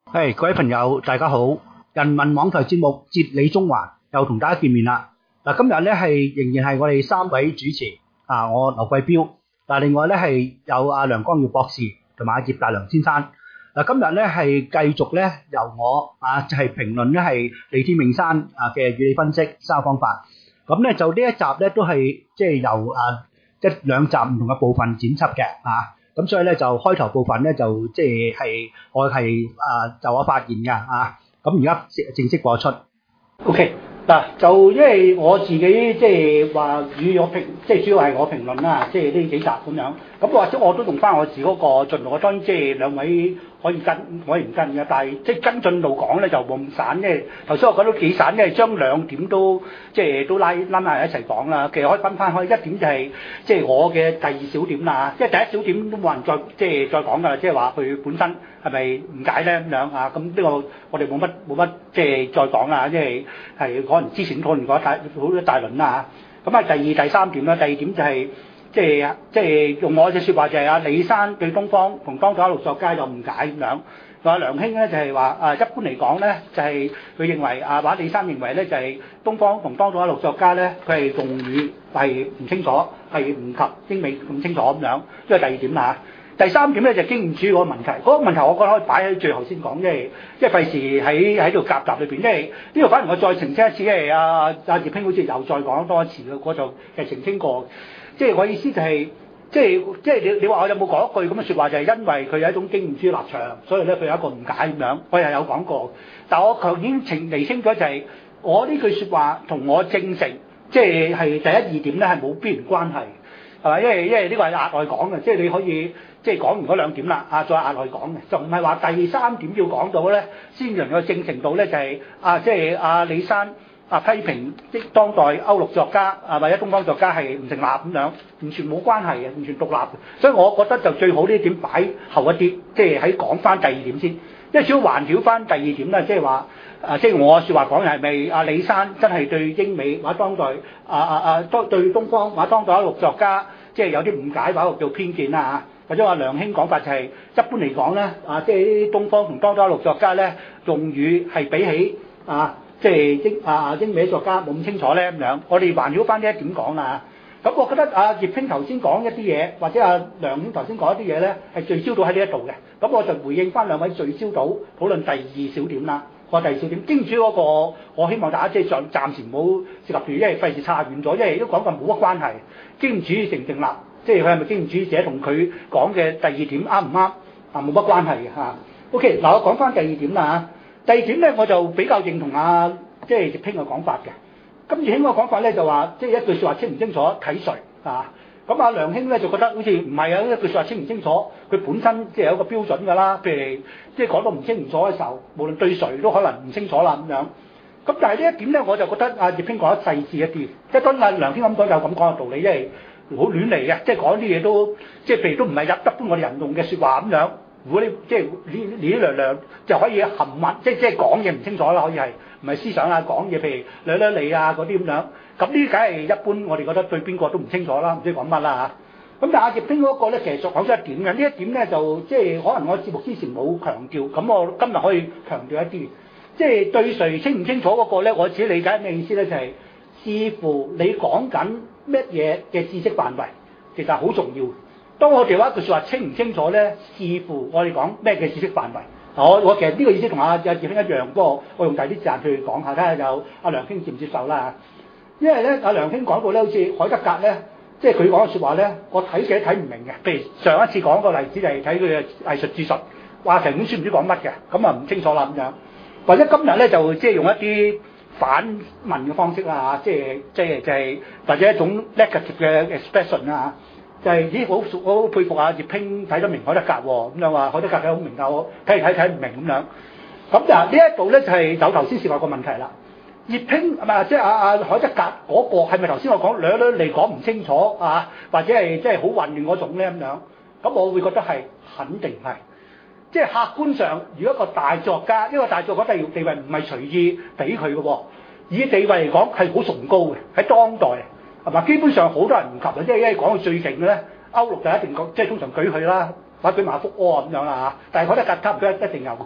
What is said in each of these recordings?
各位朋友，大家好！人民網台節目哲理中環又同大家見面啦。今日咧仍然係我哋三位主持我劉貴標，另外咧係有梁光耀博士同埋葉大良先生。今日咧係繼續咧由我就係評論咧係李天命山嘅語理分析三個方法。咁咧就呢一集咧都係即係由兩集唔同嘅部分剪輯嘅咁所以咧就開頭部分咧就即係我就我發言㗎咁而家正式播出。OK 嗱，就因為我自己即係話我評，即係主要係我評論啦，即係呢幾集咁樣。咁或者我都用翻我自己嗰個進度，當然即係兩位可以跟，可以唔跟嘅，但係即係跟進度講咧就冇咁散，因為頭先我講到幾散，因為將兩點都即係都拉埋一齊講啦。其實可以分翻開，一點就係即係我嘅第二小點啦，即係第一小點都冇人再講㗎啦，即係話佢本身係咪誤解咧咁樣咁呢個我哋冇乜即係再講啦，因為係可能之前討論過好多大輪啦咁第二第三點啦，第二點就係即係用我嘅説話就係李山對東方同當代一路作家有誤解咁樣。話梁兄咧就係話一般嚟講咧就係佢認為話李山認為咧就係東方同當代一路作家咧佢係用語係唔清楚，係唔及英美咁清楚咁樣，呢個第二點啦。第三點咧就係經驗主義嗰個問題，嗰個問題我覺得可以擺喺最後先講，因為費事喺度夾雜裏邊，因為呢個反而我再澄清一次，因為葉興好似又再講多一次嘅，我就係澄清過，即係我意思就係即係你話我有冇講一句咁嘅説話，就係因為佢有一種經驗主義立場，所以咧佢有一個誤解咁樣，我又有講過，但我頭已經釐清咗就係我呢句説話同我證成即係第一二點咧係冇必然關係，係咪？因為呢個係額外講嘅，即係你可以。即係講完嗰兩點啦，再額外講嘅，就唔係話第三點要講到咧，先能夠證成到咧就係即係李山批評即當代歐陸作家或者東方作家係唔成立咁樣，完全冇關係嘅，完全獨立嘅。所以我覺得就最好呢點擺後一啲，即係喺講翻第二點先，因為主要環繞翻第二點啦，即係話即係我説話講係咪李山真係對英美或者當代對東方或者當代歐陸作家即係有啲誤解或者叫偏見啦或者話梁兄講法就係一般嚟講咧，即係東方同當代陸作家咧用語係比起即係英美作家冇咁清楚咧咁樣。我哋環繞翻呢一點講啦。咁我覺得葉興頭先講一啲嘢，或者梁兄頭先講一啲嘢咧，係聚焦到喺呢一度嘅。咁我就回應翻兩位聚焦到討論第二小點啦。我第二小點經主嗰個，我希望大家即係暫時唔好涉及住，因為費事差遠咗，因為都講過冇乜關係。經主成唔成立？即係佢係咪經驗主義者同佢講嘅第二點啱唔啱冇乜關係嘅OK， 嗱我講翻第二點啦第二點咧我就比較認同即係葉興嘅講法嘅。咁葉興嘅講法咧就話，即係一句説話清唔清楚睇誰咁梁兄咧就覺得好似唔係一句説話清唔清楚，佢本身即係有一個標準㗎啦。譬如即係講到唔清唔楚嘅時候，無論對誰都可能唔清楚啦咁樣。咁但係呢一點咧，我就覺得葉興講得細緻一啲，即係當然梁兄咁講有咁講嘅道理，因為好亂嚟嘅，即係講啲嘢都即係譬如都唔係一般我哋人用嘅説話咁樣。如果你即係呢兩就可以含混，即係講嘢唔清楚啦，可以係唔係思想講嘢譬如你嗰啲咁樣。咁呢梗係一般我哋覺得對邊個都唔清楚啦，唔知講乜啦咁但係葉興嗰個咧，其實講咗一點嘅，呢一點咧就即係可能我節目之前冇強調，咁我今日可以強調一啲，即係對誰清唔清楚嗰個咧，我自己理解咩意思咧，就係視乎你講緊乜嘢嘅知識範圍，其實好重要。當我哋話一句説話清唔清楚咧，視乎我哋講咩嘅知識範圍。我其實呢個意思同葉興一樣，不過我用第啲字眼去講下，睇下有梁兄接唔接受啦。因為咧梁兄講到咧，好似海德格咧，即係佢講嘅説話咧，我睇嘅睇唔明嘅。譬如上一次講個例子就係睇佢嘅藝術著述，話成本書唔知講乜嘅，咁唔清楚啦咁樣。或者今日咧就即係用一啲反問嘅方式啦即係或者一種 negative 嘅 expression 啦就係好佩服葉興睇得明海德格喎，咁樣話海德格睇好明㗎，我睇唔明咁樣。咁就呢一度咧就係有頭先涉及個問題啦。葉興即係海德格嗰個係咪頭先我講兩嚟講唔清楚或者係即係好混亂嗰種咧咁樣？咁我會覺得係肯定係。即係客觀上，如果一個大作家，地位唔係隨意俾佢嘅喎，以地位嚟講係好崇高嘅，喺當代係嘛？基本上好多人唔及即係因為講到最勁嘅咧，歐陸就一定講，即係通常舉佢啦，或者舉埋福柯咁樣啦但係海德格差唔多一定有。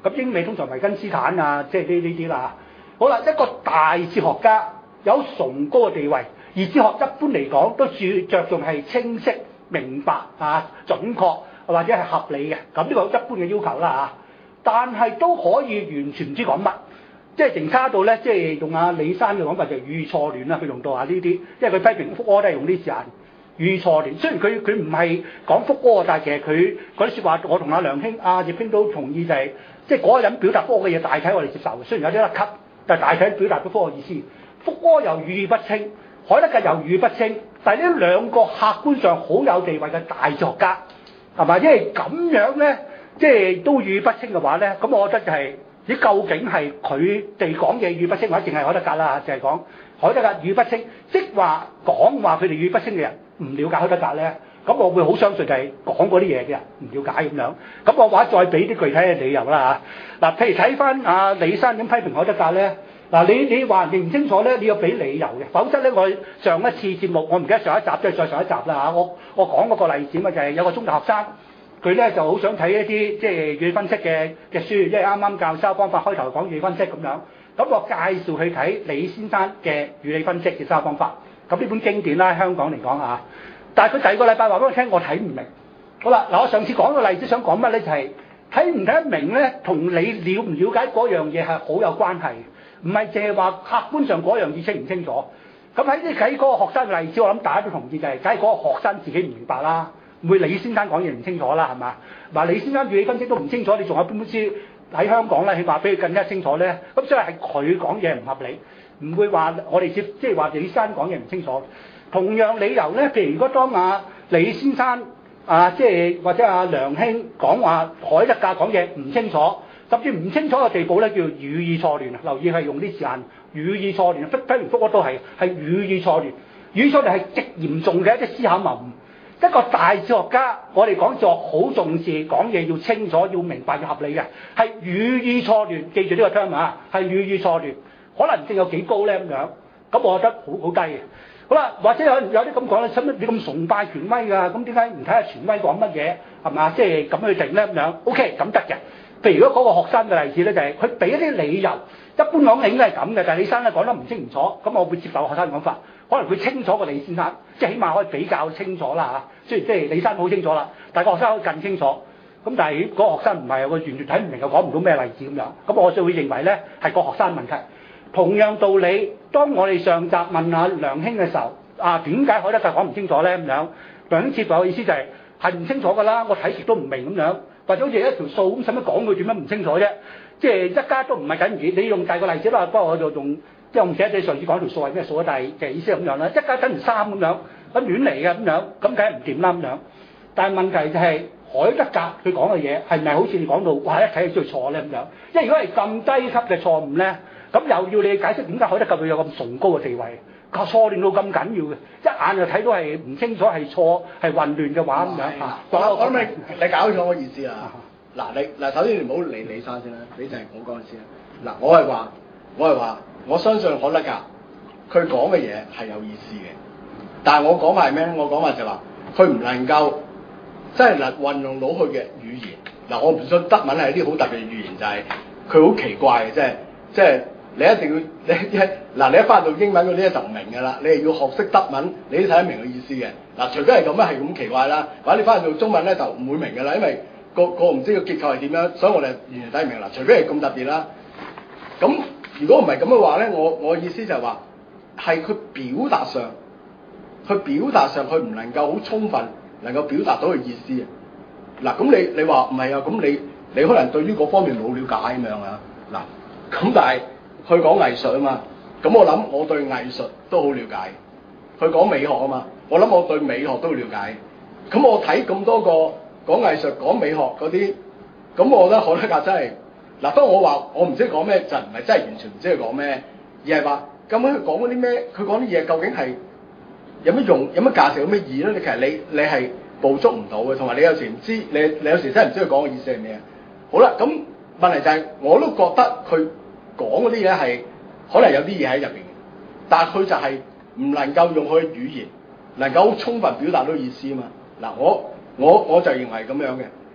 咁英美通常維根斯坦啊，即係呢啲啦。好啦，一個大哲學家有崇高嘅地位，而哲學一般嚟講都着重係清晰、明白啊、準確或者係合理嘅，咁呢個一般嘅要求啦嚇。但係都可以完全唔知講乜，即係淨差到咧，即係用阿李山嘅講法就係語意錯亂啦。佢用到下呢啲，因為佢批評福柯都係用呢啲字眼，語意錯亂。雖然佢唔係講福柯，但係其實佢嗰啲説話，我同阿梁兄、阿葉兄都同意，就係即係嗰個人表達福柯嘅嘢，大體我哋接受嘅。雖然有啲甩咳，但係大體表達咗福柯嘅意思。福柯又語意不清，海德格又語意不清，但係呢兩個客觀上好有地位嘅大哲學家，係嘛？因為咁樣咧，即係都語意不清嘅話咧，咁我覺得就係、你究竟係佢哋講嘢語意不清，或者淨係海德格啦，就係講海德格語意不清，即話講話佢哋語意不清嘅人唔了解海德格咧，咁我會好相信就係講嗰啲嘢嘅人唔了解咁樣。咁我話再俾啲具體嘅理由啦嚇。嗱，譬如睇翻阿李生點批評海德格咧。嗱，你話認唔清楚咧，你要俾理由嘅，否則咧我上一次節目我唔記得上一集即係再上一集啦嚇，我講嗰個例子嘛，就係有個中大學生，佢咧就好想睇一啲即係語理分析嘅書，因為啱啱教修方法開頭講語理分析咁樣，咁我介紹佢睇李先生嘅語理分析嘅修方法，咁呢本經典啦，香港嚟講嚇，但係佢第二個禮拜話俾我聽，我睇唔明。好啦，嗱我上次講個例子想講乜咧，就係睇唔睇得明咧，同你了唔了解嗰樣嘢係好有關係。唔係淨係話客觀上嗰樣嘢清唔清楚，咁喺嗰個學生嘅例子，我諗大家都同意就係，梗係嗰個學生自己唔明白啦，唔會李先生講嘢唔清楚啦，係嘛？嗱，李先生語理分析都唔清楚，你仲有邊本書喺香港咧，起碼比佢更加清楚咧？咁所以係佢講嘢唔合理，唔會話我哋即係話李先生講嘢唔清楚。同樣理由咧，譬如如果當李先生即係或者阿梁兄講話海德格講嘢唔清楚。甚至唔清楚嘅地步咧，叫語意錯亂啊！留意係用啲字眼，語意錯亂，批評福柯都係語意錯亂。語意錯亂係極嚴重嘅一啲思考謬誤。一個大哲學家，我哋講哲學好重視講嘢要清楚、要明白、要合理嘅，係語意錯亂。記住呢個 term 啊，係語意錯亂。可能性有幾高咧咁樣？咁我覺得好低嘅。好啦，或者有啲咁講咧，使乜你咁崇拜權威㗎？咁點解唔睇下權威講乜嘢係嘛？即係咁去定咧咁樣 ？OK，咁得嘅。譬如如果嗰個學生嘅例子咧，就係佢俾一啲理由，一般講應該係咁嘅，但係李生咧講得唔清唔楚，咁我會接受學生講法，可能佢清楚過李先生，即係起碼可以比較清楚啦嚇。雖然即係李生好清楚啦，但係個學生可以更清楚。咁但係嗰個學生唔係，佢完全睇唔明又講唔到咩例子咁樣。咁我就會認為咧係個學生問題。同樣道理，當我哋上集問下梁兄嘅時候，點解海德格講唔清楚咧咁樣？梁兄接話嘅意思就係唔清楚㗎啦，我睇極都唔明咁樣。或者好似一條數咁，使乜講佢點樣唔清楚啫？即係一家都唔係緊要，你用第二個例子啦。不過我就用，即係我唔記得你上次講條數係咩數啊？但係嘅意思係咁樣啦，一家等於三咁樣，咁亂嚟嘅咁樣，咁梗係唔掂啦咁樣。但係問題就係海德格佢講嘅嘢係咪好似你講到，哇一睇就知佢錯咧咁樣？因為如果係咁低級嘅錯誤咧，咁又要你解釋點解海德格會有咁崇高嘅地位？錯亂到咁緊要嘅，一眼就睇到係唔清楚係錯係混亂嘅話咁樣嚇。 我諗你搞錯我意思啊！嗱首先你唔好理李生先啦，你就係我講先啦。嗱，我係話，我相信海德格佢講嘅嘢係有意思嘅，但係我講法係咩咧？我講法就話佢唔能夠即係運用到佢嘅語言。嗱，我唔信德文係啲好特別嘅語言，就係佢好奇怪嘅，即係。你一定要你一翻到英文嗰啲就唔明㗎啦，你係要學識德文，你都睇得明佢意思嘅。嗱，除非係咁咧，係咁奇怪啦，或者你翻到中文咧就唔會明㗎啦，因為個唔知個結構係點樣，所以我哋完全睇唔明啦。除非係咁特別啦。咁如果唔係咁嘅話咧，我意思就係話係佢表達上佢唔能夠好充分能夠表達到佢意思啊。嗱，咁你話唔係啊？咁你可能對於嗰方面冇了解咁樣啊？嗱，咁但係。佢講藝術啊嘛，咁我諗我對藝術都好了解。佢講美學啊嘛，我諗我對美學都好了解。咁我睇咁多個講藝術、講美學嗰啲，咁我覺得海德格真係嗱。當我話我唔知講咩，就唔係真係完全唔知佢講咩，而係話咁樣佢講嗰啲咩，佢講啲嘢究竟係有乜用、有乜價值、有乜意義咧？其實你係捕捉唔到嘅，同埋你有時唔知，你有時真係唔知佢講嘅意思係咩。好啦，咁問題就係我都覺得佢。講嗰啲嘢係可能有啲嘢喺入邊，但係佢就係唔能夠用佢嘅語言能夠充分表達到意思啊嘛。嗱，我就認為咁樣嘅。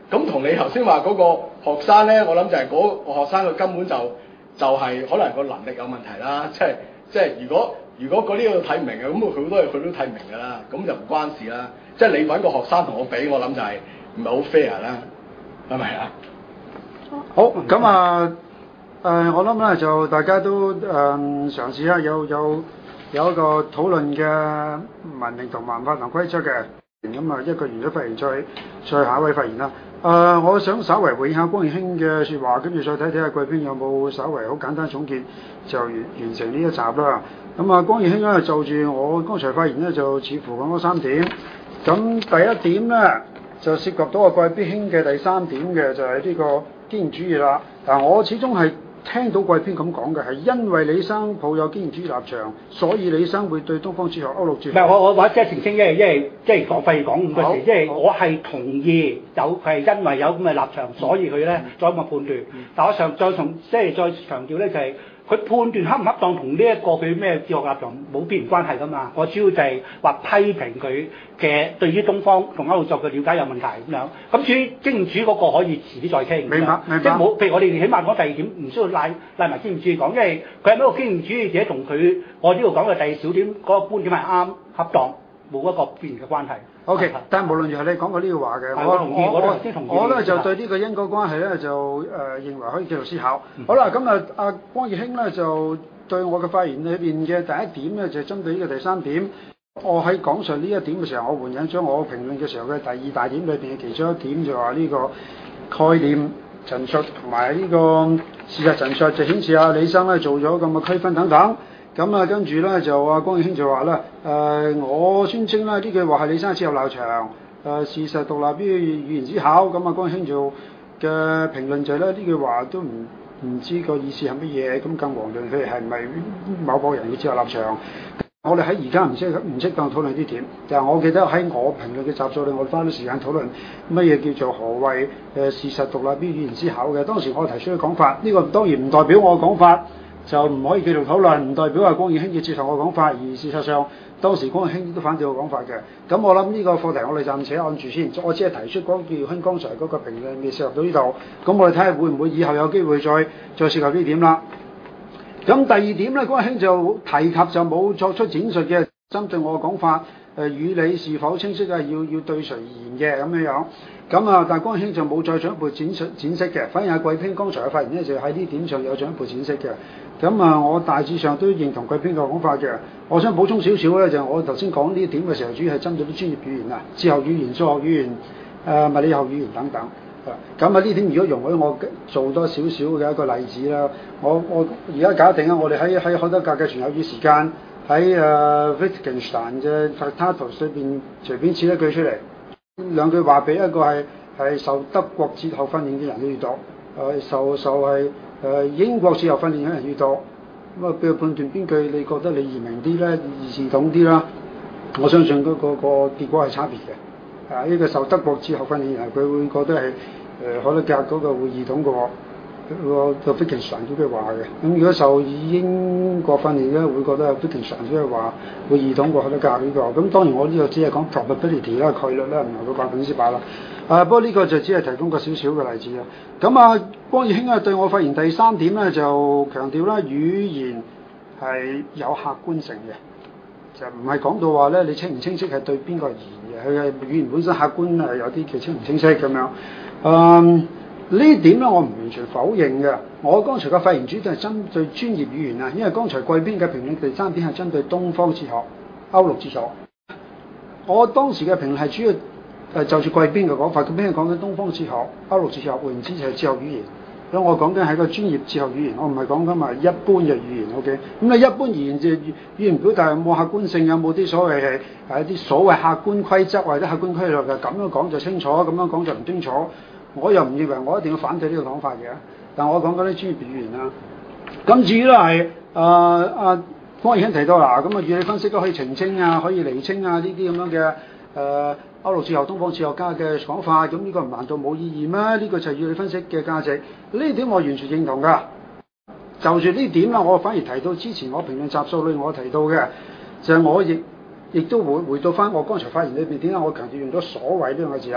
咁同你頭先話嗰個學生咧，我諗就係嗰個學生佢根本就係可能個能力有問題啦。即係如果嗰啲佢睇唔明嘅，咁佢好多嘢佢都睇唔明㗎啦。咁就唔關事啦。即係你揾個學生同我比，我諗就係唔係好 fair 啦，係咪啊？ 好，咁啊我諗咧就大家都嘗試下有一個討論嘅文明同文化同規則嘅。咁啊，一個完咗發言，再下一位發言啦。我想稍為回應下江義興嘅説話，跟住再睇睇下貴賓有冇稍為好簡單總結，就完成呢一集啦。咁啊，江義興咧就住我剛才發言咧，就似乎講咗3點。咁第一點咧就涉及到個貴賓興嘅第3點嘅，就係呢個經驗主義啦。嗱，我始終係聽到貴賓咁講嘅，係因為李生抱有經驗主義立場，所以李生會對東方哲學、歐陸哲學。 唔係我即係澄清，因為即係講費講咁多時，即係我係同意係因為有咁嘅立場，所以佢咧再咁嘅判斷。但我再強調咧就係、佢判斷恰唔恰當同呢一個佢咩哲學立場冇必然關係㗎嘛。我主要就係話批評佢嘅對於東方同歐陸作嘅了解有問題咁樣。咁至於經驗主義嗰個可以遲啲再傾。明白。即係冇，譬如我哋起碼講第2點，唔需要拉埋經驗主義講，因為佢係一個經驗主義者同佢我呢度講嘅第小點嗰個觀點係啱恰當，冇一個必然嘅關係。 O.K.，但係無論如何你講過呢個話嘅，我咧就對呢個因果關係咧就認為可以繼續思考。好啦，咁啊阿江義興咧就對我嘅發言裏邊嘅第1點咧就針對呢個第3點。我喺講述呢一點嘅時候，我換引咗我評論嘅時候嘅第2大點裏邊嘅其中一點，就話呢個概念陳述同埋呢個事實陳述，就顯示阿李生咧做咗咁嘅區分等等。咁啊，跟住咧就阿江義興就話啦，我宣稱咧呢句話係李生哲學立場，事實獨立於語言之考。咁啊，江義興就嘅評論就係咧呢句話都唔知個意思係乜嘢，咁更遑論佢係咪某個人嘅哲學立場。我哋喺而家唔適當討論呢點，但係我記得喺我評論嘅集數裏，我花咗時間討論乜嘢叫做何謂事實獨立於語言之考嘅。當時我提出嘅講法，呢個當然唔代表我嘅講法就唔可以繼續討論，唔代表話江義興要接受我嘅講法，而事實上當時江義興都反對我講法嘅。咁我諗呢個課題我哋暫且按住先，我只係提出江義興剛才嗰個評論未涉及到呢度，咁我哋睇下會唔會以後有機會再涉及呢點啦。咁第2點咧，江義興就提及就冇作出展述嘅，針對我嘅講法，語理是否清晰啊？要對誰而言嘅咁樣樣。咁啊，但係江義興就冇再進一步展釋嘅，反而係貴賓剛才嘅發言咧，就喺呢點上有進一步展釋嘅。咁啊，我大致上都認同貴賓嘅講法嘅。我想補充少少咧，就係我頭先講呢點嘅時候，主要係針對啲專業語言啊，哲學語言、數學語言、物理學語言等等。咁啊，呢點如果容許我做多少少嘅一個例子啦，我而家假定啊，我哋喺海德格嘅存有與時間喺Wittgenstein 嘅 Tractatus 裏邊隨便切一句出嚟，2句話俾一個係受德國哲學訓練嘅人去讀，受係英國哲學訓練嘅人去讀，咁啊，俾佢判斷邊句你覺得你易明啲咧，易視懂啲啦，我相信嗰個結果係差別嘅。呢個受德國哲學訓練人，佢會覺得係海德格嗰個會易懂過個 Wittgenstein 嗰句話嘅。咁如果受英國訓練咧，會覺得 Wittgenstein 嗰句話會易懂過海德格呢個。咁當然我呢個只係講 probability 啦，概率啦，唔係個100%啦。不過呢個就只係提供個少少嘅例子啦。咁啊，江義興啊對我發言第3點咧就強調啦，語言係有客觀性嘅，就唔係講到話咧你清唔清晰係對邊個而言。佢嘅語言本身客觀係有啲嘅清唔清晰咁樣，呢點咧我唔完全否認嘅。我剛才嘅發言主要係針對專業語言啊，因為剛才貴賓嘅評論第3點係針對東方哲學、歐陸哲學。我當時嘅評論係主要就住貴賓嘅講法，貴賓係講緊東方哲學、歐陸哲學，換言之就係哲學語言。咁我講緊係個專業哲學語言，我唔係講緊話一般嘅語言。OK， 咁你一般而言就語言表達有冇客觀性，有冇啲所謂係一啲所謂客觀規則或者客觀規律嘅，咁樣講就清楚，咁樣講就唔清楚。我又唔認為我一定要反對呢個講法嘅，但我講緊啲專業語言啦。咁至於咧係江義興提到啦，咁啊語理分析都可以澄清啊，可以釐清啊呢啲咁樣嘅歐陸哲學、東方哲學家嘅講法，咁呢個唔難道冇意義咩？呢個就係語理分析嘅價值，呢點我完全認同㗎。就住呢點啦，我反而提到之前我評論集數裏我提到嘅，就係我亦都會回到翻我剛才發言裏邊點解我強調用咗所謂呢兩個字啦。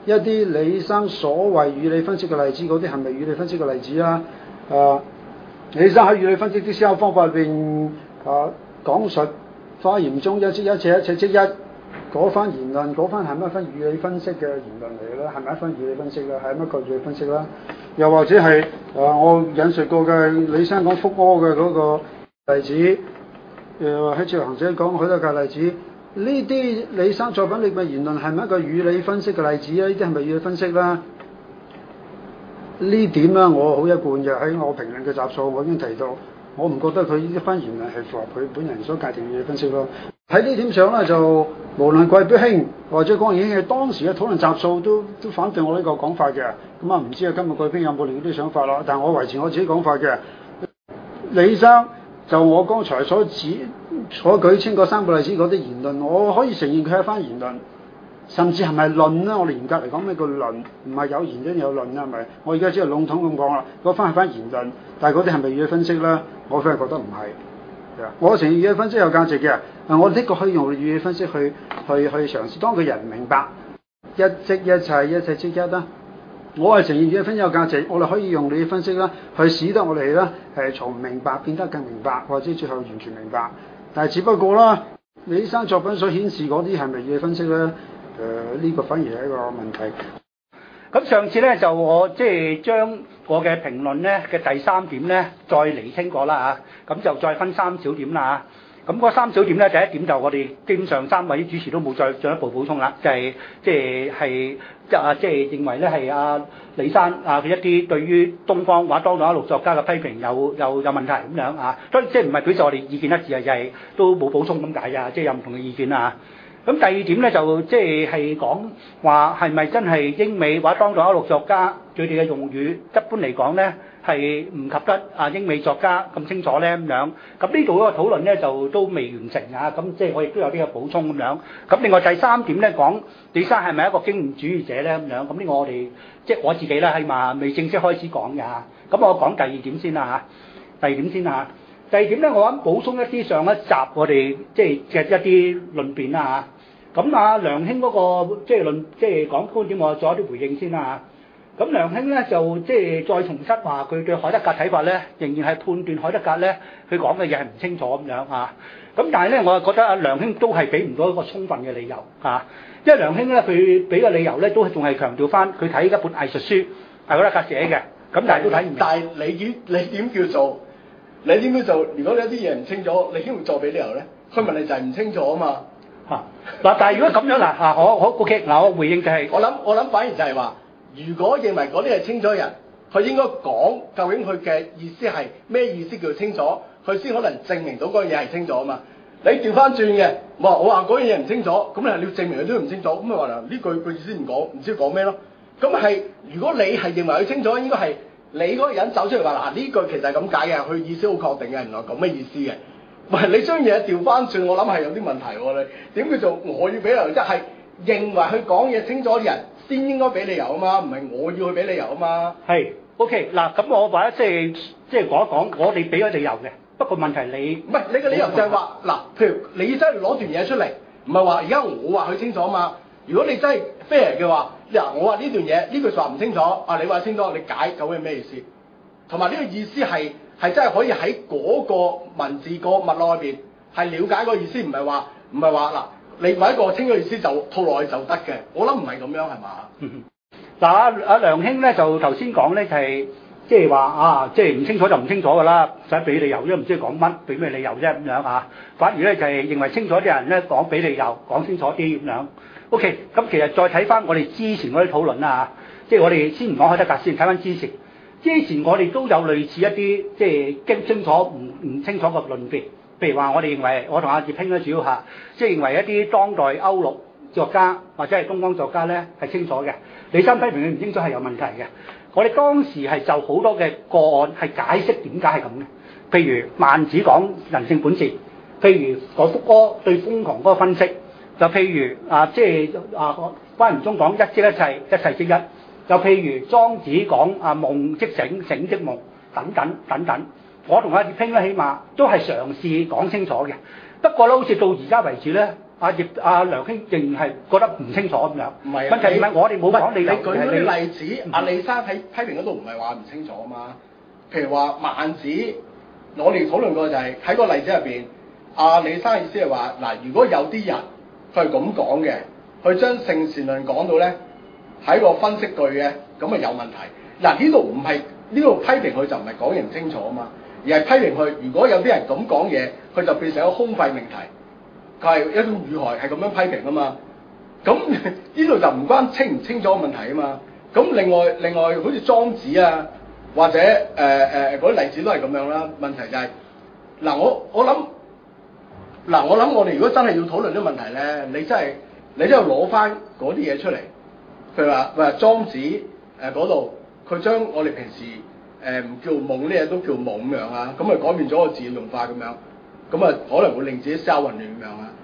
一啲李生所謂語理分析嘅例子，嗰啲係咪語理分析嘅例子啊？李生喺語理分析啲思考方法入邊講述花言中一即一，切一切即一嗰番言論，嗰番係咪一番語理分析嘅言論嚟嘅咧？係咪一番語理分析咧？係乜個語理分析啦？又或者係我引述過嘅李生講福柯嘅嗰個例子，喺哲學行者講許多嘅例子，呢啲李生作品裏嘅言論係咪一個語理分析嘅例子咧？呢啲係咪語理分析啦？呢點咧，我好一貫嘅喺我評論嘅集數，我已經提到，我唔覺得佢呢一番言論係符合佢本人所界定嘅語理分析咯。喺呢點上咧，就無論貴標兄或者江義興嘅當時嘅討論集數都反對我呢個講法嘅。咁啊，唔知啊，今日貴標有冇另啲想法啦？但係我維持我自己講法嘅。李生就我剛才所舉清嗰三個例子嗰啲言論，我可以承認佢係一番言論。甚至係咪論咧？我哋嚴格嚟講，咩叫論？唔係有言因有論啦，係咪？我而家只係籠統咁講啦。嗰番係番言論，但係嗰啲係咪語理分析咧？我反而覺得唔係。我承認語理分析有價值嘅。我呢個可以用語理分析去嘗試當個人明白一即一切，一切即一啦。我係承認語理分析有價值，我哋可以用語理分析啦，去使得我哋咧係從唔明白變得更明白，或者最後完全明白。但係只不過啦，李生作品所顯示嗰啲係咪語理分析咧？呢個反而係一個問題。 咁上次咧就我即係將我嘅評論咧嘅第三點咧再釐清過啦嚇，咁就再分三小點啦嚇。咁嗰三小點咧，第一點就我哋基本上三位主持都冇再進一步補充啦，就係即係認為咧係李生嘅一啲對於東方或者當代一路作家嘅批評有問題咁樣啊，所以即係唔係表示我哋意見一致啊，就係都冇補充咁解啊，即係有唔同嘅意見啊。咁第二點咧就即係講話係咪真係英美或者當代歐陸作家佢哋嘅用語一般嚟講咧係唔及得英美作家咁清楚咧咁樣。咁呢度嗰個討論咧就都未完成啊。咁即係我亦都有啲嘅補充咁樣。咁另外第三點咧講李生係咪一個經驗主義者咧咁樣？咁呢個我哋即係我自己啦，起碼未正式開始講㗎。咁我講第二點先啦嚇。第二點先嚇。第二點咧，我諗補充一啲上一集我哋即係嘅一啲論辯啦嚇。咁梁兄嗰個即係講觀點，我做一啲回應先啦嚇。咁梁兄咧就即係再重申話佢對海德格睇法咧，仍然係判斷海德格咧佢講嘅嘢係唔清楚咁樣嚇。咁但係咧，我覺得梁兄都係俾唔到一個充分嘅理由嚇，因為梁兄咧佢俾嘅理由咧都仲係強調翻佢睇一本藝術書係海德格寫嘅，咁但係都睇唔明。 但係你點叫做？你點叫做？如果你有啲嘢唔清楚，你點會再俾理由咧？佢問你就係唔清楚啊嘛。 但係如果咁樣我 OK 我回應就係、 我諗反而就係話，如果認為嗰啲係清楚嘅人，佢應該講究竟佢嘅意思係咩意思叫清楚，佢先可能證明到嗰樣嘢係清楚啊嘛。你調翻轉嘅，我話嗰樣嘢唔清楚，咁你要證明佢都唔清楚，咁咪話呢句意思唔講，唔知講咩咯？咁係如果你係認為佢清楚，應該係你嗰個人走出嚟話呢句其實係咁解嘅，佢意思好確定嘅，原來咁嘅意思嘅。唔係你將嘢調翻轉，我諗係有啲問題喎。你點叫做我要俾理由？即係認為佢講嘢清楚啲人先應該俾理由啊嘛，唔係我要去俾理由啊嘛。 係 OK 嗱，咁我話即係講一講，我哋俾咗理由嘅。不過問題你唔係你嘅理由就係話嗱，譬如你真係攞段嘢出嚟，唔係話而家我話佢清楚啊嘛。如果你真係 fair 嘅話，我話呢段嘢呢句說話唔清楚，你話清楚，你解究竟係咩意思？同埋呢個意思係真係可以喺嗰個文字個脈絡入邊係了解個意思，唔係話嗱，你揾一個清楚意思就套落去就得嘅。我諗唔係咁樣係嘛？ 嗱梁兄咧就頭先講咧就係即係話即係唔清楚就唔清楚㗎啦，唔使俾理由，因為唔知講乜，俾咩理由啫咁樣啊。反而咧就係認為清楚啲人咧講俾理由，講清楚啲咁樣。OK，咁其實再睇翻我哋之前嗰啲討論啦，即係我哋先唔講海德格先，睇翻之前我哋都有類似一啲即係經清楚唔清楚嘅論辯，譬如話我哋認為我同葉兄咧主要下，即係認為一啲當代歐陸作家或者係東方作家咧係清楚嘅，李生批評佢唔清楚係有問題嘅。我哋當時係就好多嘅個案係解釋點解係咁嘅，譬如孟子講人性本善，譬如嗰福柯對瘋狂嗰個分析，就譬如關元中講一即一切，一切即一。就譬如莊子講夢即醒，醒即夢等等，我同葉兄咧起碼都係嘗試講清楚嘅。不過咧，好似到而家為止咧， 梁兄仍然係覺得唔清楚咁樣。 唔係， 問題唔係我哋冇講理由， 你舉嗰啲例子，阿李生喺批評嗰度唔係話唔清楚啊嘛。譬如話孟子，我哋討論過就係喺個例子入邊，阿李生意思係話嗱，如果有啲人佢係咁講嘅，佢將聖善論講到咧係一個分析句嘅，咁啊有問題。嗱呢度唔係呢度批評佢就唔係講唔清楚啊嘛，而係批評佢如果有啲人咁講嘢，佢就變成一個空廢命題，佢係一種語害，係咁樣批評啊嘛。咁呢度就唔關清唔清楚嘅問題啊嘛。咁另外好似莊子啊，或者嗰啲例子都係咁樣啦。問題就係嗱，我諗我哋如果真係要討論呢個問題咧，你真係攞翻嗰啲嘢出嚟。譬如話莊子嗰度，佢將我哋平時唔叫夢呢嘢都叫夢咁樣啊，咁啊改變咗個字用法咁樣，咁啊可能會令自己思考混亂咁樣啊。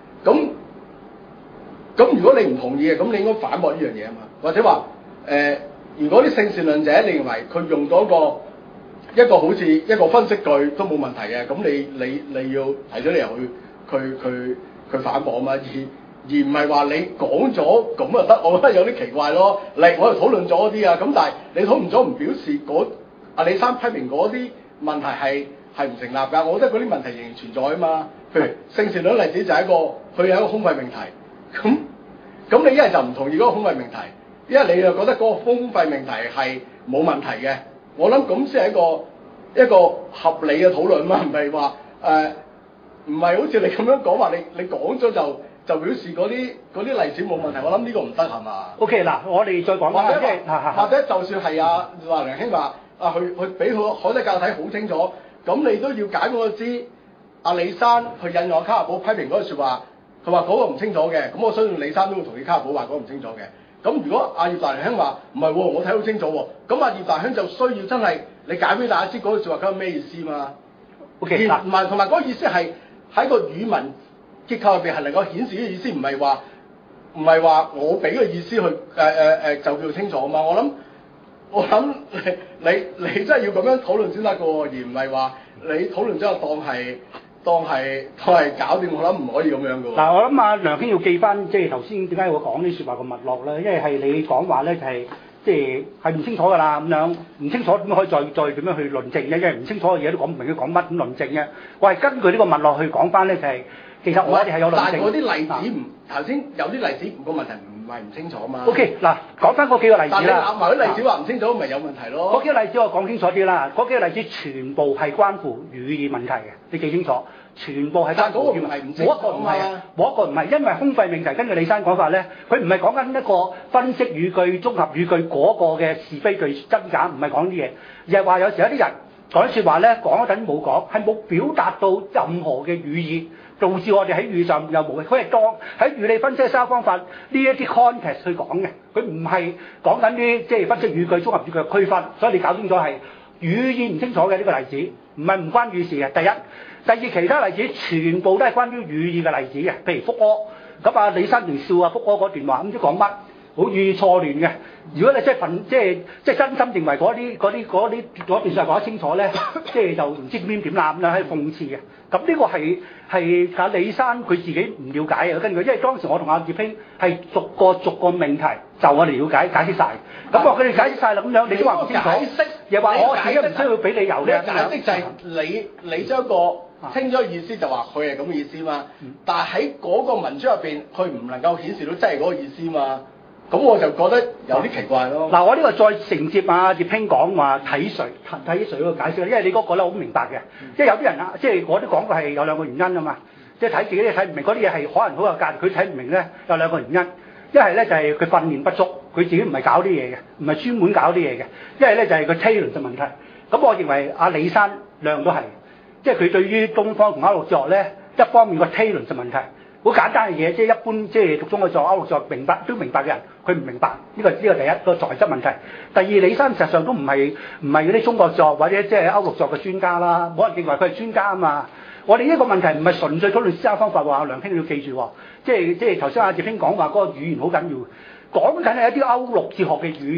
咁如果你唔同意嘅，咁你應該反駁呢樣嘢啊嘛。或者話如果啲聖善論者你認為佢用咗一個好似一個分析句都冇問題嘅，咁你要提咗理由佢反駁啊嘛，而唔係話你講咗咁就得，我覺得有啲奇怪咯。我哋討論咗啲啊，咁但係你討論咗唔表示阿李生批評嗰啲問題係唔成立㗎。我覺得嗰啲問題仍然存在啊嘛。譬如聖善論例子就係佢有一個空廢命題，咁你一係就唔同意嗰個空廢命題，一係你就覺得嗰個空廢命題係冇問題嘅。我諗咁先係一個合理嘅討論嘛，唔係話唔係好似你咁樣講話，你講咗就表示嗰啲例子冇問題。我諗呢個唔得係嘛 ？OK 嗱，我哋再講翻， 或者就算係話梁兄話佢俾佢海德格睇好清楚，咁你都要解俾我知。阿李生去引用卡納堡批評嗰句説話，佢話嗰個唔清楚嘅，咁我相信李生都會同意卡納堡話嗰個唔清楚嘅。咁如果阿葉大良兄話唔係喎，我睇好清楚喎，咁阿葉大兄就需要真係你解俾大家知嗰句説話究竟咩意思嘛 ？OK 嗱，唔係同埋嗰個意思係喺個語文結構入邊係能夠顯示呢個意思，唔係話我俾個意思去就叫清楚啊嘛。我諗你真係要咁樣討論先得嘅喎，而唔係話你討論之後當係搞掂，我諗唔可以咁樣嘅喎。 嗱，我諗阿梁兄要記翻，即係頭先點解我講呢説話個脈絡咧？因為係你講話咧就係即係唔清楚㗎啦，咁樣唔清楚點可以再點樣去論證嘅？因為唔清楚嘅嘢都講唔明，佢講乜咁論證嘅？我係根據呢個脈絡去講翻咧，就係其實我哋係有論證。 但係嗰啲例子唔頭先有啲例子個問題唔係唔清楚嘛。 OK 嗱，講翻嗰幾個例子啦。但係你揦埋啲例子話唔清楚，咪有問題咯。 嗰幾個例子我講清楚啲啦，嗰幾個例子全部係關乎語義問題嘅，你記清楚。全部係關乎語義，冇一個唔係啊，冇一個唔係，因為空廢命題根據李生講法咧，佢唔係講緊一個分析語句、綜合語句嗰個嘅是非對真假，唔係講啲嘢，而係話有時有啲人講説話咧，講一陣冇講，係冇表達到任何嘅語義，導致我哋喺語義上又冇嘅。佢係當喺語理分析嘅三方法呢一啲 context 去講嘅，佢唔係講緊啲即係分析語句、綜合語句嘅區分。所以你搞清楚係語義唔清楚嘅呢個例子，唔係唔關語事嘅。第一。第二，其他例子全部都係關於語義嘅例子嘅，譬如福柯，咁啊李生仲笑啊福柯嗰段話，唔知講乜，好語義錯亂嘅。如果你即係真心認為嗰段説話講得清楚咧，即係就唔知點啦咁樣喺諷刺嘅。咁呢個係阿李生佢自己唔了解嘅，根據因為當時我同阿葉兄係逐個命題就我哋了解釋晒。咁我佢哋解釋晒啦，咁樣你都話唔清楚，又話我自己唔需要俾理由咧。 解釋就係你將個清咗意思就話佢係咁嘅意思嘛，但係喺嗰個文章入邊，佢唔能夠顯示到真係嗰個意思嘛，咁我就覺得有啲奇怪咯。 嗱，我呢個再承接阿葉兄講話睇誰嗰個解釋，因為你嗰個咧好明白嘅，即係有啲人啊，即係我都講過係有兩個原因啊嘛，即係睇自己睇唔明嗰啲嘢係可能好有價值，佢睇唔明咧有兩個原因，一係咧就係佢訓練不足，佢自己唔係搞啲嘢嘅，唔係專門搞啲嘢嘅，一係咧就係佢推論嘅問題。咁我認為阿李生兩樣都係。即係佢對於東方同歐陸作咧，一方面個推論嘅問題，好簡單嘅嘢，即係一般即係讀中嘅作、歐陸作明白嘅人，佢唔明白呢個第一個材質問題。第二，李生實際上都唔係嗰啲中國作或者即係歐陸作嘅專家啦，冇人認為佢係專家啊嘛。我哋呢個問題唔係純粹討論思考方法喎，梁兄你要記住喎，即係頭先阿葉兄講話嗰個語言好緊要，講緊係一啲歐陸哲學嘅語言。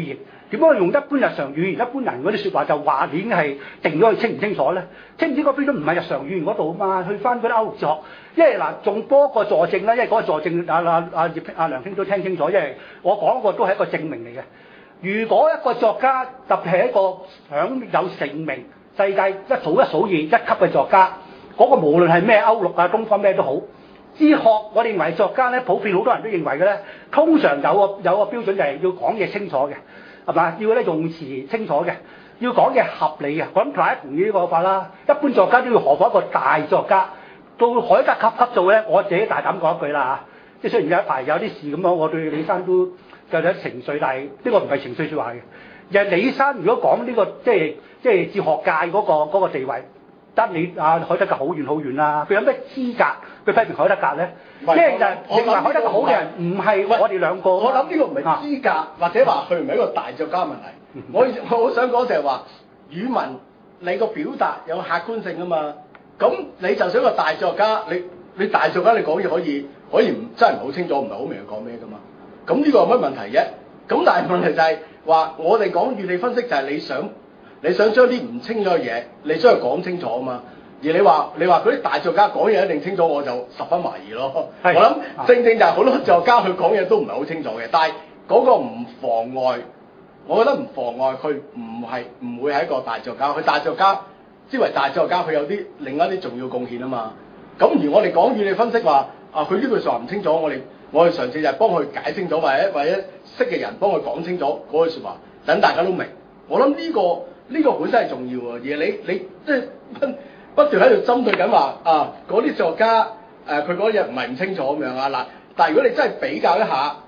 點解用一般日常語言、一般人嗰啲説話就話已經係定咗佢清唔清楚咧？清唔清個標準唔係日常語言嗰度啊嘛，去翻嗰啲歐陸哲學，因為嗱仲多個佐證啦，因為嗰個佐證阿梁兄都聽清楚，因為我講個都係一個證明嚟嘅。如果一個作家特別係一個享有成名、世界一數二一級嘅作家，嗰、個無論係咩歐陸啊、東方咩都好，哲學我認為作家咧普遍好多人都認為嘅咧，通常有個標準就係要講嘢清楚嘅。係嘛？要咧用詞清楚嘅，要講嘅合理嘅。我諗大家同意呢個講法啦。一般作家都要何況一個大作家，到海德級做咧，我自己大膽講一句啦嚇。即係雖然有一排有啲事咁樣，我對李生都有啲情緒，但係呢個唔係情緒説話嘅。而係李生如果講呢、個即係哲學界嗰個地位，得你海德格好遠好遠啦。佢有咩資格去批評海德格咧？即係就認為海德格好嘅人唔係我哋兩個。 我諗呢個唔係資格，或者話佢唔係一個大作家問題。我好想講就係話語文你個表達有客觀性啊嘛。咁你就想個大作家，你大作家你講嘢可以唔真係唔好清楚，唔係好明佢講咩噶嘛。咁呢個有乜問題啫？咁但係問題就係話我哋講語理分析就係你想將啲唔清楚嘅嘢，你將佢講清楚啊嘛。而你話嗰啲大作家講嘢一定清楚，我就十分懷疑咯。我諗正就係好多作家佢講嘢都唔係好清楚嘅，但係嗰個唔妨礙，我覺得唔妨礙佢唔會係一個大作家。佢大作家之為大作家，佢有啲另一啲重要貢獻啊嘛。咁而我哋講語理分析話佢呢句説話唔清楚，我哋嘗試就係幫佢解清楚，或者識嘅人幫佢講清楚嗰句説話，等大家都明。我諗呢個本身係重要喎，而你即係不斷喺度針對緊話嗰啲作家佢嗰嘢唔係唔清楚咁樣啊嗱，但係如果你真係比較一下，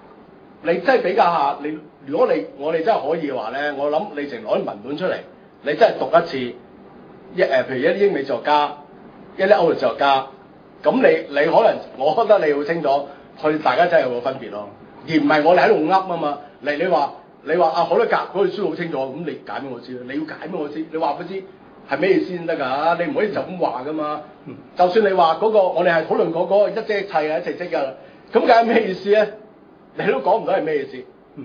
如果我哋真係可以嘅話咧，我諗你淨攞啲文本出嚟，你真係讀一次譬如一啲英美作家、一啲歐陸作家，咁你可能我覺得你好清楚，佢大家真係有個分別咯，而唔係我哋喺度噏啊嘛。你話海德格嗰句書好清楚，咁你解俾我知啦，你要解俾我知，你話俾我知。係咩意思先得㗎？你唔可以就咁話㗎嘛。就算你話嗰個，我哋係討論嗰個一即一切嘅一齊即㗎啦。咁究竟咩意思咧？你都講唔到係咩意思。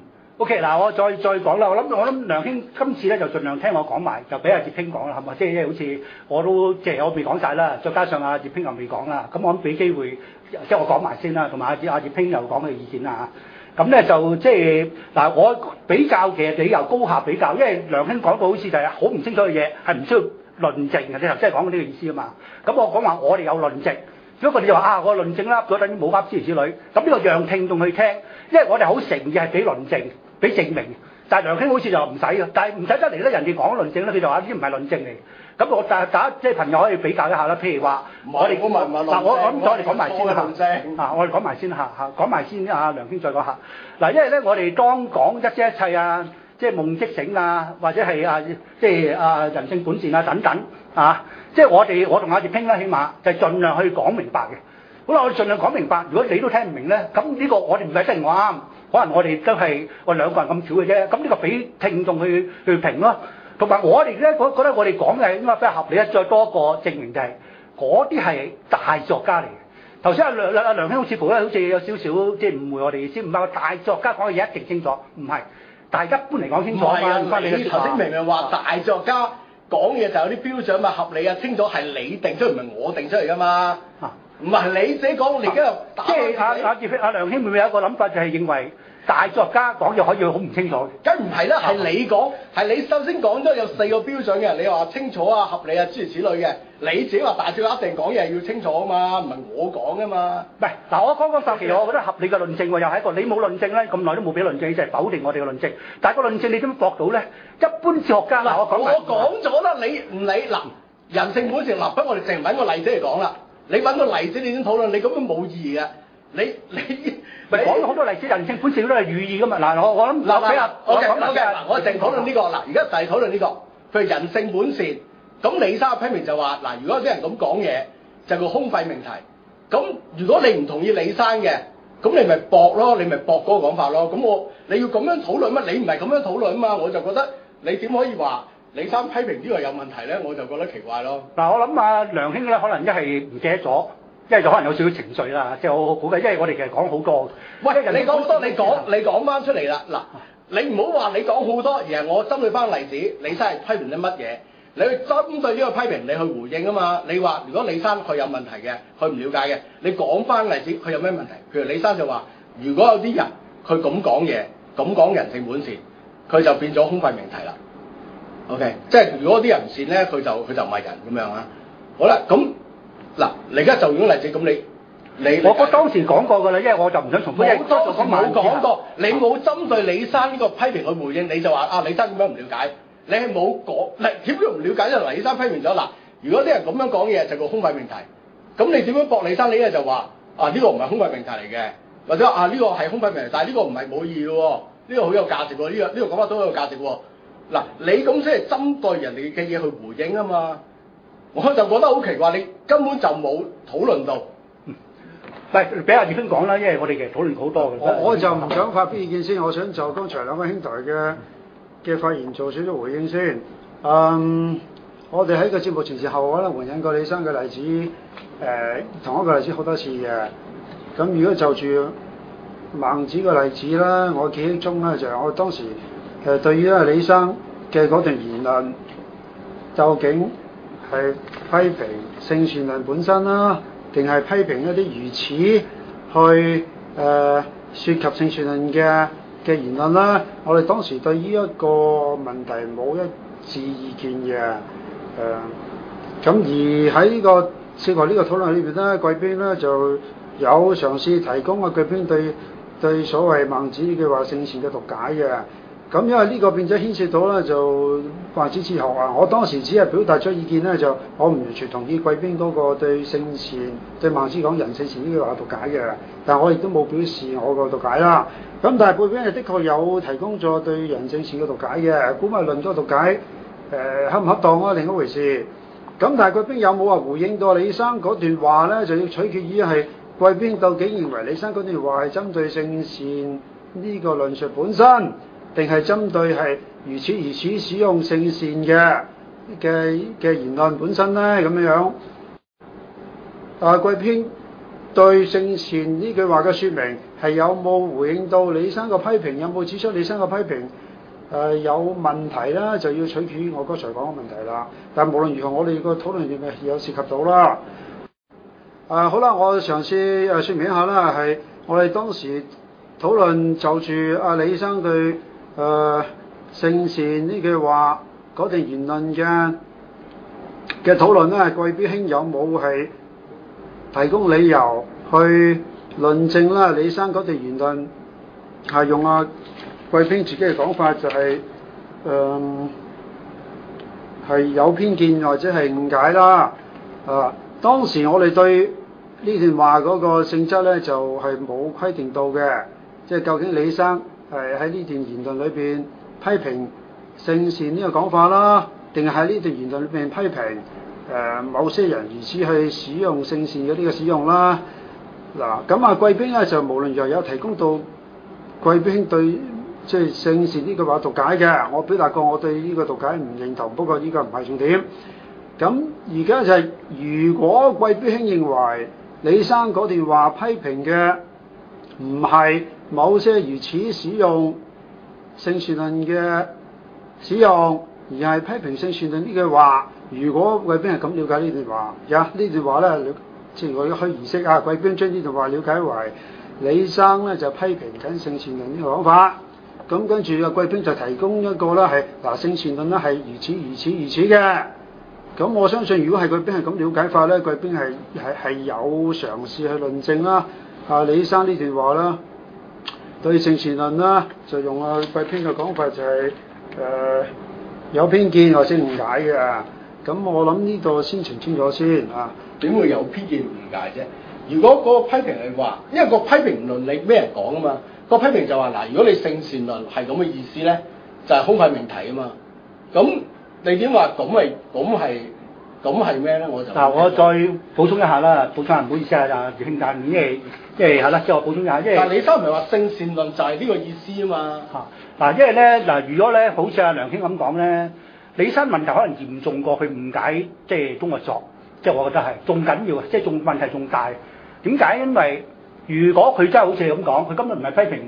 OK 嗱，我再講啦。我諗梁兄今次咧就盡量聽我講埋，就俾阿葉興講啦，係咪？即係好似我都即係我未講晒啦，再加上阿葉興又未講啦。咁我諗俾機會，即係我講埋先啦，同埋阿葉興又講嘅意見啦嚇。咁咧就即係嗱，我比較嘅理由高下比較，因為梁兄講到好似就係好唔清楚嘅嘢，係唔需要論證嘅。你頭先係講呢個意思啊嘛。咁我講話我哋有論證，只不過你就話我論證啦，嗰陣冇法諸如此類。咁呢個讓聽眾去聽，因為我哋好誠意係俾論證、俾證明。但係梁兄好似就唔使嘅，但係唔使得嚟咧，人哋講論證咧，佢就話呢啲唔係論證嚟。咁我大家即係朋友可以比較一下啦。譬如話，我哋我哋講埋先啦我哋講埋先講埋先梁兄再講下。嗱，因為咧我哋當講一即一切啊，即係夢即醒啊，或者係即係人性本善啊等等即係我同阿葉興啦，起碼就係盡量去講明白嘅。好啦，我哋盡量講明白。如果你都聽唔明咧，咁呢個我哋唔係真係我啱，可能我哋都係我兩個人咁少嘅啫。咁呢個俾聽眾去評咯。同埋我哋咧覺得我哋講嘅應該比較合理，再多個證明就係嗰啲係大作家嚟嘅。頭先阿梁兄似乎咧好似有少少即係誤會我哋意思，唔係話大作家講嘅嘢一定清楚，唔係。但係一般嚟講清楚啊嘛。 你頭先明明話大作家講嘢就有啲標準嘛，合理啊清楚係你定出嚟，唔係我定出嚟㗎嘛。唔係你自己講，你而家又打即係阿梁兄會唔會有一個諗法，就係認為大作家講嘢可以好唔清楚？ 梗唔係啦，係你講，係你首先講咗有4個標準嘅，你話清楚啊、合理啊諸如此類嘅，你自己話大作家一定講嘢要清楚啊嘛，唔係我講㗎嘛。唔係嗱，我講實，其實我覺得合理嘅論證喎，又係一個你冇論證咧，咁耐都冇俾論證，你就係否定我哋嘅論證。但係個論證你點樣駁到咧？一般哲學家我講咗啦，你唔理嗱，人性本善嗱，不我哋淨揾個例子嚟講啦。你揾個例子你先討論，你咁樣冇意義嘅。你講咗好多例子，人性本善都係寓意噶嘛。嗱，我諗我淨討論呢個嗱，而家就係討論呢個。譬如人性本善，咁李生嘅批評就話嗱，如果有啲人咁講嘢，就叫空廢命題。咁如果你唔同意李生嘅，咁你咪駁咯，你咪駁嗰個講法咯。咁你要咁樣討論乜？你唔係咁樣討論啊嘛，我就覺得你點可以話李生批評呢個有問題咧？我就覺得奇怪咯。 嗱，我諗阿梁兄咧，可能一係唔記得咗。因為就可能有少少情緒啦，即係我估計，因為我哋其實講好多。 喂，你講多，你講翻出嚟啦。嗱， 你唔好話你講好多，而係我針對翻例子，李生係批評啲乜嘢？你去針對呢個批評，你去回應啊嘛。你話如果李生佢有問題嘅，佢唔了解嘅，你講翻例子，佢有咩問題？譬如李生就話，如果有啲人佢咁講嘢，咁講人性本善，佢就變咗空廢命題啦。OK， 即係如果啲人唔善咧，佢就唔係人咁樣啊。好啦，咁嗱，你而家就用例子，咁你我當時講過㗎啦，因為我就唔想重複。 冇講過，你冇針對李生呢個批評去回應，你就話啊李生點樣唔了解？你係冇講，嗱點解唔了解？因為李生批評咗嗱，如果啲人咁樣講嘢就叫空廢命題，咁你點樣駁李生？你一就話啊呢個唔係空廢命題嚟嘅，或者啊呢個係空廢命題，但係呢個唔係冇意義嘅喎，呢個好有價值喎，呢個講法都好有價值喎。嗱，你咁先係針對人哋嘅嘢去回應啊嘛，我就覺得好奇怪，你根本就冇討論到。 喂，俾阿葉兄講啦，因為我哋其實討論好多嘅。 我就唔想發表意見先，我想就剛才兩位兄台嘅發言做少少回應先。我哋喺個節目前後可能援引過李生嘅例子，同一個例子好多次嘅。咁如果就住孟子嘅例子啦，我記憶中咧就係我當時對於李生嘅嗰段言論，究竟係批評性善論本身啦，定係批評一啲如此去涉及性善論嘅言論啦？我哋當時對呢一個問題冇一致意見嘅。咁而喺呢個涉及呢個討論裏邊咧，貴邊咧就有嘗試提供貴邊對所謂孟子嘅話性善嘅讀解嘅。咁因為呢個變咗牽涉到咧就孟子哲學啊，我當時只係表達咗意見咧，就我唔完全同意貴邊嗰個對性善對孟子講人性善呢句話讀解嘅，但我亦都冇表示我個讀解啦。咁但係貝邊係的確有提供咗對人性善嘅讀解嘅，古物論嗰個讀解恰唔恰當啊另一回事。咁但係貴邊有冇話回應到李生嗰段話咧，就要取決於係貴邊究竟認為李生嗰段話係針對性善呢個論述本身，定係針對係如此使用性善嘅言論本身咧咁樣。貴邊對性善呢句話嘅説明係有冇回應到李生個批評？有冇指出李生個批評有問題啦？就要取決於我剛才講嘅問題啦。但無論如何，我哋個討論亦有涉及到啦。好啦，我嘗試説明一下啦，係我哋當時討論就住李生對性善呢句話嗰段言論嘅討論咧，貴邊兄有冇係提供理由去論證啦？李生嗰段言論係用貴邊自己嘅講法就係係有偏見或者係誤解啦。當時我哋對呢段話嗰個性質咧就係冇規定到嘅，即係究竟李生係喺呢段言論裏邊批評性善呢個講法啦，定係喺呢段言論裏邊批評某些人如此去使用性善嘅呢個使用啦。嗱，咁貴邊咧就無論如何有提供到貴邊對即係性善呢句話讀解嘅，我表達過我對呢個讀解唔認同，不過呢個唔係重點。咁而家就係如果貴邊兄認為李生嗰段話批評嘅唔係某些如此使用性善論嘅使用，而係批評性善論呢句話，如果貴邊係咁了解呢段話，呢段話咧，即係我虛擬式貴邊將呢段話了解為李生咧就批評緊性善論呢個講法，咁跟住貴邊就提供一個咧係性善論咧係如此嘅。咁我相信，如果係貴邊係咁了解法咧，貴邊係有嘗試去論證啦。李生呢段話啦，對性善論啦，就用貴邊嘅講法就係有偏見或者誤解嘅。咁我諗呢度先澄清咗先啊。 點會有偏見誤解啫？如果嗰個批評係話，因為個批評唔論你咩人講啊嘛，個批評就話嗱，如果你性善論係咁嘅意思咧，就係空廢命題啊嘛。咁你點話咁係咩咧？我就我再補充一下啦，唔好意思啊，葉兄弟，即係係啦，即係我補充一下， 但係李生唔係話性善論就係呢個意思啊嘛。 因為咧如果咧好似梁兄咁講咧，李生問題可能嚴重過佢誤解即係中國作，即係我覺得係仲緊要，即係仲問題仲大。點解？因為如果佢真係好似你咁講，佢根本唔係批評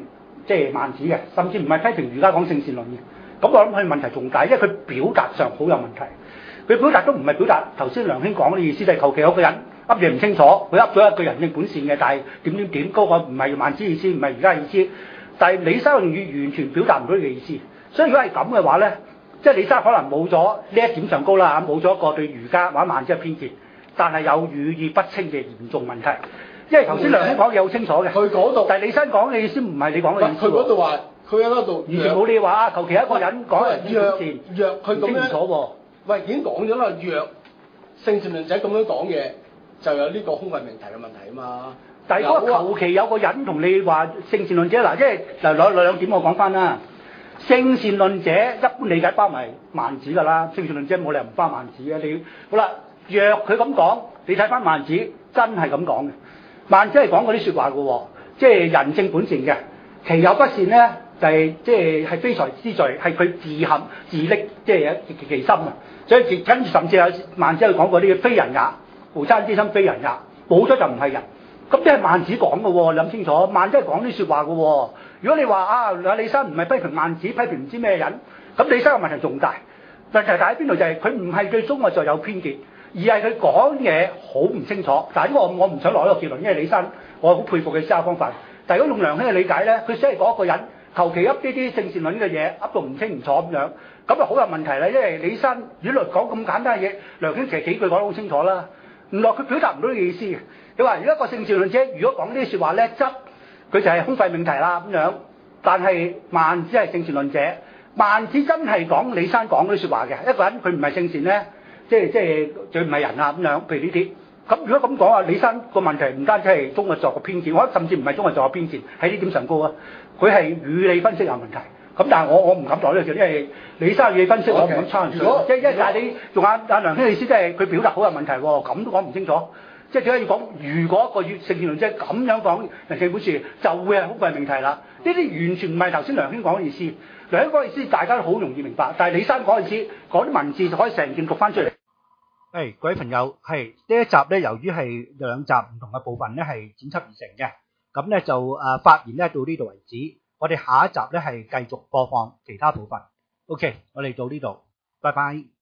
即係孟子嘅，甚至唔係批評儒家講性善論嘅。咁我諗佢問題仲大，因為佢表達上好有問題。佢表達都唔係表達頭先梁兄講嘅意思，就係求其有個人噏嘢唔清楚，佢噏咗一句人性本善嘅，但係點嗰個唔係孟子意思，唔係儒家意思。但係李生用語完全表達唔到呢個意思。所以如果係咁嘅話咧，即係李生可能冇咗呢一點上高啦，冇咗一個對儒家或者孟子嘅偏見，但係有語意不清嘅嚴重問題。因為頭先梁兄講嘢好清楚嘅， 佢嗰度， 但係李生講嘅意思唔係你講嘅意思。 佢嗰度話，佢喺嗰度完全冇你話啊！求其一個人講人性本善， 若佢咁樣清楚喎。 喂，已經講咗啦，若性善論者咁樣講嘢，就有呢個空廢命題嘅問題啊嘛。 但係嗰個求其有個人同你話性善論者嗱，即係嗱兩點我講翻啦。性善論者一般理解包埋孟子㗎啦，性善論者冇理由唔包孟子嘅。你好啦，若佢咁講，你睇翻孟子真係咁講嘅。孟子係講嗰啲説話嘅喎，即係人性本善嘅，其有不善咧就係即係非才之罪，係佢自陷自溺，即係其心啊！所以跟住甚至有孟子去講過啲非人也，無爭之心非人也，冇咗就唔係人。咁即係孟子講嘅喎，你諗清楚，孟子係講啲説話嘅喎。如果你話啊，李生唔係批評孟子，批評唔知咩人，咁李生嘅問題仲大。問題大喺邊度？就係佢唔係對中國就有偏見，而係佢講嘢好唔清楚。但係呢個我唔想落呢個結論，因為李生我好佩服佢思考方法。但係如果用梁兄嘅理解咧，佢只係講一個人求其噏呢啲性善論嘅嘢，噏到唔清唔楚咁樣，咁就好有問題啦。因為李生如果講咁簡單嘅嘢，梁兄其實幾句講得好清楚啦。原來佢表達唔到呢個意思嘅。你話如果一個性善論者如果講呢啲説話咧，則佢就係空廢命題啦咁樣。但係孟子係性善論者，孟子真係講李生講嗰啲説話嘅。一個人佢唔係性善咧，即係佢唔係人啊咁樣。譬如呢啲。咁如果咁講啊，李生個問題唔單止係中國作嘅偏見，我覺得甚至唔係中國作嘅偏見，喺呢點上高啊。佢係語理分析有問題。咁但係我唔敢講呢個字，因為李生語理分析我唔敢參與。即係但係你用阿梁兄嘅意思，即係佢表達好有問題喎，咁都講唔清楚。即係點解要講？如果一個性善論者咁樣講人性本善，就會係空廢命題啦。呢啲完全唔係頭先梁兄講嘅意思。梁兄講嘅意思大家都好容易明白，但係李生講嘅意思，講啲文字就可以成件讀翻出嚟。各位朋友，係呢一集咧，由於係兩集唔同嘅部分咧，係剪輯而成嘅，咁咧就發言咧到呢度為止。我哋下一集咧係繼續播放其他部分。OK，我哋到呢度，拜拜。